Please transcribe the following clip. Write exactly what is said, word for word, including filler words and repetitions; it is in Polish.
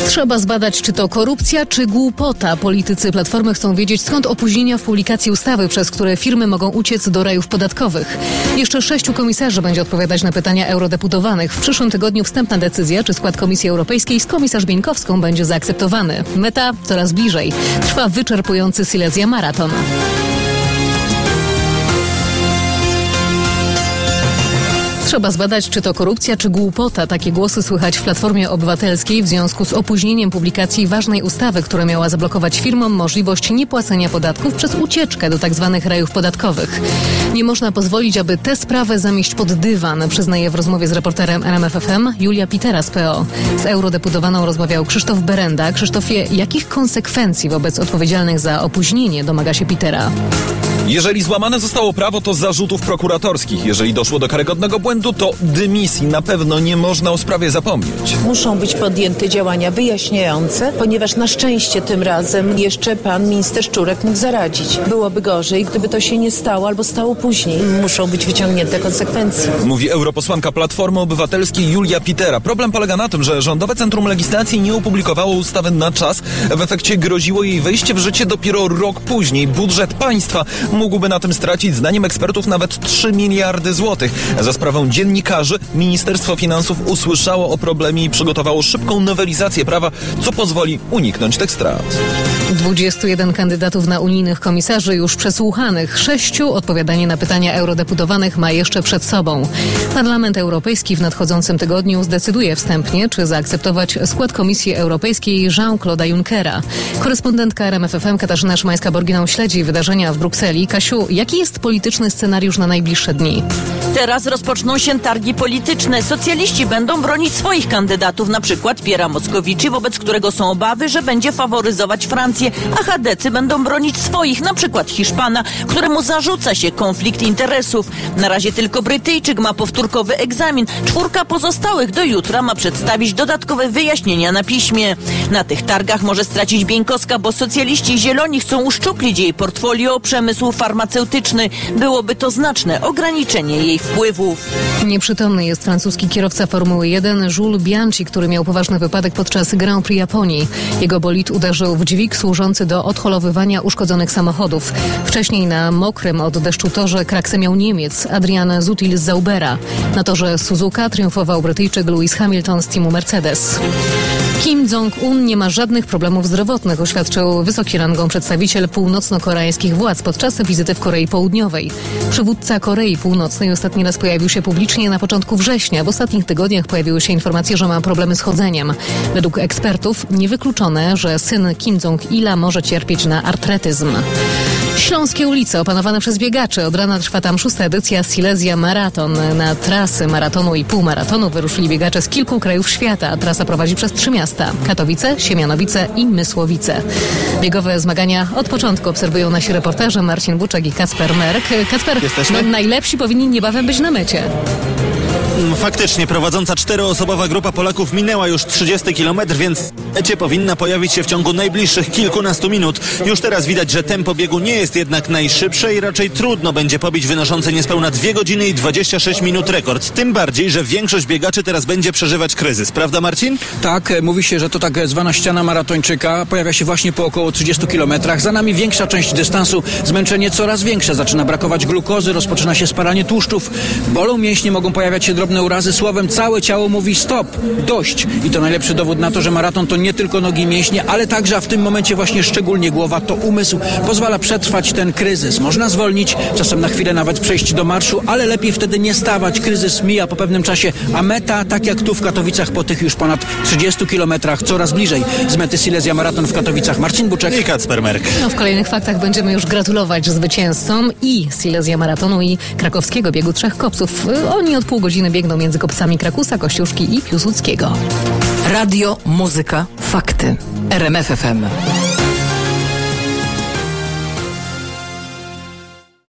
Trzeba zbadać, czy to korupcja, czy głupota. Politycy Platformy chcą wiedzieć, skąd opóźnienia w publikacji ustawy, przez które firmy mogą uciec do rajów podatkowych. Jeszcze sześciu komisarzy będzie odpowiadać na pytania eurodeputowanych. W przyszłym tygodniu wstępna decyzja, czy skład Komisji Europejskiej z komisarz Bieńkowską będzie zaakceptowany. Meta coraz bliżej. Trwa wyczerpujący Silesia Maraton. Trzeba zbadać, czy to korupcja, czy głupota. Takie głosy słychać w Platformie Obywatelskiej w związku z opóźnieniem publikacji ważnej ustawy, która miała zablokować firmom możliwość niepłacenia podatków przez ucieczkę do tzw. rajów podatkowych. Nie można pozwolić, aby tę sprawę zamieść pod dywan, przyznaje w rozmowie z reporterem R M F F M Julia Pitera z P O. Z eurodeputowaną rozmawiał Krzysztof Berenda. Krzysztofie, jakich konsekwencji wobec odpowiedzialnych za opóźnienie domaga się Pitera? Jeżeli złamane zostało prawo, to zarzutów prokuratorskich. Jeżeli doszło do karygodnego błędu, to dymisji. Na pewno nie można o sprawie zapomnieć. Muszą być podjęte działania wyjaśniające, ponieważ na szczęście tym razem jeszcze pan minister Szczurek mógł zaradzić. Byłoby gorzej, gdyby to się nie stało albo stało później. Muszą być wyciągnięte konsekwencje. Mówi europosłanka Platformy Obywatelskiej Julia Pitera. Problem polega na tym, że Rządowe Centrum Legislacji nie opublikowało ustawy na czas. W efekcie groziło jej wejście w życie dopiero rok później. Budżet państwa mógłby na tym stracić, zdaniem ekspertów, nawet trzy miliardy złotych. Za sprawą dziennikarzy Ministerstwo Finansów usłyszało o problemie i przygotowało szybką nowelizację prawa, co pozwoli uniknąć tych strat. dwudziestu jeden kandydatów na unijnych komisarzy już przesłuchanych. Sześciu odpowiadanie na pytania eurodeputowanych ma jeszcze przed sobą. Parlament Europejski w nadchodzącym tygodniu zdecyduje wstępnie, czy zaakceptować skład Komisji Europejskiej Jean-Claude'a Junckera. Korespondentka R M F F M Katarzyna Szymańska-Borginą śledzi wydarzenia w Brukseli. Kasiu, jaki jest polityczny scenariusz na najbliższe dni? Teraz rozpoczną się targi polityczne. Socjaliści będą bronić swoich kandydatów, na przykład Piera Moscovici, wobec którego są obawy, że będzie faworyzować Francję, a chadecy będą bronić swoich, na przykład Hiszpana, któremu zarzuca się konflikt interesów. Na razie tylko Brytyjczyk ma powtórkowy egzamin. Czwórka pozostałych do jutra ma przedstawić dodatkowe wyjaśnienia na piśmie. Na tych targach może stracić Bieńkowska, bo socjaliści i zieloni chcą uszczuplić jej portfolio, przemysł farmaceutyczny. Byłoby to znaczne ograniczenie jej wpływów. Nieprzytomny jest francuski kierowca Formuły jeden Jules Bianchi, który miał poważny wypadek podczas Grand Prix Japonii. Jego bolid uderzył w dźwig służący do odholowywania uszkodzonych samochodów. Wcześniej na mokrym od deszczu torze kraksę miał Niemiec Adrian Sutil z Zaubera. Na torze Suzuka triumfował Brytyjczyk Lewis Hamilton z teamu Mercedes. Kim Jong-un nie ma żadnych problemów zdrowotnych, oświadczył wysoki rangą przedstawiciel północno-koreańskich władz podczas wizyty w Korei Południowej. Przywódca Korei Północnej ostatni raz pojawił się publicznie na początku września. W ostatnich tygodniach pojawiły się informacje, że ma problemy z chodzeniem. Według ekspertów niewykluczone, że syn Kim Jong-ila może cierpieć na artretyzm. Śląskie ulice opanowane przez biegaczy. Od rana trwa tam szósta edycja Silesia Maraton. Na trasy maratonu i półmaratonu wyruszyli biegacze z kilku krajów świata. Trasa prowadzi przez trzy miasta. Katowice, Siemianowice i Mysłowice. Biegowe zmagania od początku obserwują nasi reporterzy Marcin Buczek i Kacper Merk. Kacper, no, najlepsi powinni niebawem być na mecie. Faktycznie prowadząca czteroosobowa grupa Polaków minęła już trzydziesty kilometr, więc w mecie powinna pojawić się w ciągu najbliższych kilkunastu minut. Już teraz widać, że tempo biegu nie jest jednak najszybsze i raczej trudno będzie pobić wynoszący niespełna dwie godziny i dwadzieścia sześć minut rekord. Tym bardziej, że większość biegaczy teraz będzie przeżywać kryzys. Prawda, Marcin? Tak, mówi się, że to tak zwana ściana maratończyka pojawia się właśnie po około trzydziestu kilometrach. Za nami większa część dystansu, zmęczenie coraz większe. Zaczyna brakować glukozy, rozpoczyna się spalanie tłuszczów, bolą mięśnie, mogą pojawiać się drobne urazy. Słowem, całe ciało mówi stop, dość. I to najlepszy dowód na to, że maraton to nie tylko nogi i mięśnie, ale także, a w tym momencie właśnie szczególnie głowa, to umysł pozwala przetrwać ten kryzys. Można zwolnić, czasem na chwilę nawet przejść do marszu, ale lepiej wtedy nie stawać. Kryzys mija po pewnym czasie, a meta, tak jak tu w Katowicach, po tych już ponad trzydziestu kilometrach, coraz bliżej. Z mety Silesia Maraton w Katowicach. Marcin Buczek i Kacper Merk. No, w kolejnych faktach będziemy już gratulować zwycięzcom i Silesia Maratonu, i krakowskiego biegu Trzech Kopców. Oni od pół godziny biegną między kopcami Krakusa, Kościuszki i Piłsudskiego. Radio, muzyka, fakty. R M F F M.